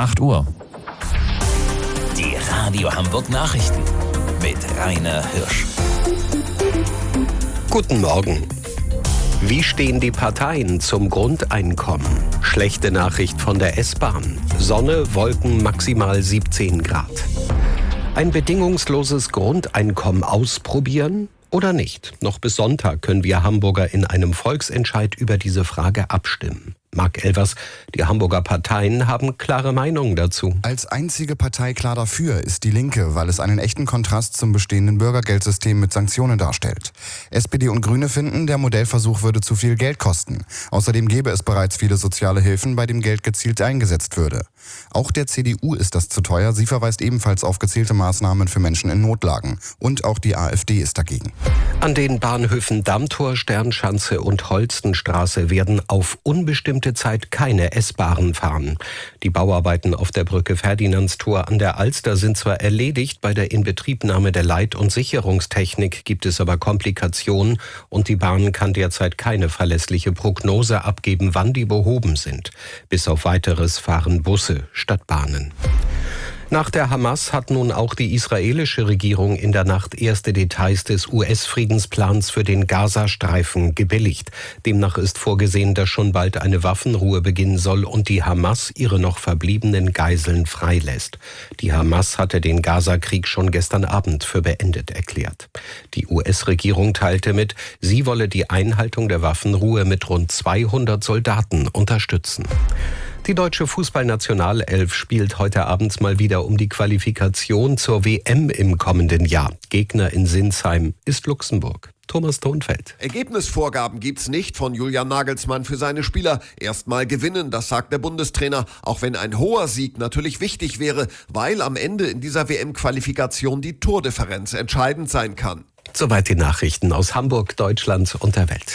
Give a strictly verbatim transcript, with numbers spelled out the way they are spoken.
acht Uhr. Die Radio Hamburg Nachrichten mit Rainer Hirsch. Guten Morgen. Wie stehen die Parteien zum Grundeinkommen? Schlechte Nachricht von der S-Bahn. Sonne, Wolken, maximal siebzehn Grad. Ein bedingungsloses Grundeinkommen ausprobieren oder nicht? Noch bis Sonntag können wir Hamburger in einem Volksentscheid über diese Frage abstimmen. Marc Elvers, die Hamburger Parteien haben klare Meinungen dazu. Als einzige Partei klar dafür ist die Linke, weil es einen echten Kontrast zum bestehenden Bürgergeldsystem mit Sanktionen darstellt. S P D und Grüne finden, der Modellversuch würde zu viel Geld kosten. Außerdem gäbe es bereits viele soziale Hilfen, bei dem Geld gezielt eingesetzt würde. Auch der C D U ist das zu teuer. Sie verweist ebenfalls auf gezielte Maßnahmen für Menschen in Notlagen. Und auch die AfD ist dagegen. An den Bahnhöfen Dammtor, Sternschanze und Holstenstraße werden auf unbestimmte Zeit keine S-Bahnen fahren. Die Bauarbeiten auf der Brücke Ferdinandstor an der Alster sind zwar erledigt, bei der Inbetriebnahme der Leit- und Sicherungstechnik gibt es aber Komplikationen und die Bahn kann derzeit keine verlässliche Prognose abgeben, wann die behoben sind. Bis auf Weiteres fahren Busse statt Bahnen. Nach der Hamas hat nun auch die israelische Regierung in der Nacht erste Details des U S-Friedensplans für den Gazastreifen gebilligt. Demnach ist vorgesehen, dass schon bald eine Waffenruhe beginnen soll und die Hamas ihre noch verbliebenen Geiseln freilässt. Die Hamas hatte den Gaza-Krieg schon gestern Abend für beendet erklärt. Die U S-Regierung teilte mit, sie wolle die Einhaltung der Waffenruhe mit rund zweihundert Soldaten unterstützen. Die deutsche Fußballnationalelf spielt heute Abend mal wieder um die Qualifikation zur W M im kommenden Jahr. Gegner in Sinsheim ist Luxemburg. Thomas Thonfeld. Ergebnisvorgaben gibt's nicht von Julian Nagelsmann für seine Spieler. Erstmal gewinnen, das sagt der Bundestrainer. Auch wenn ein hoher Sieg natürlich wichtig wäre, weil am Ende in dieser W M-Qualifikation die Tordifferenz entscheidend sein kann. Soweit die Nachrichten aus Hamburg, Deutschland und der Welt.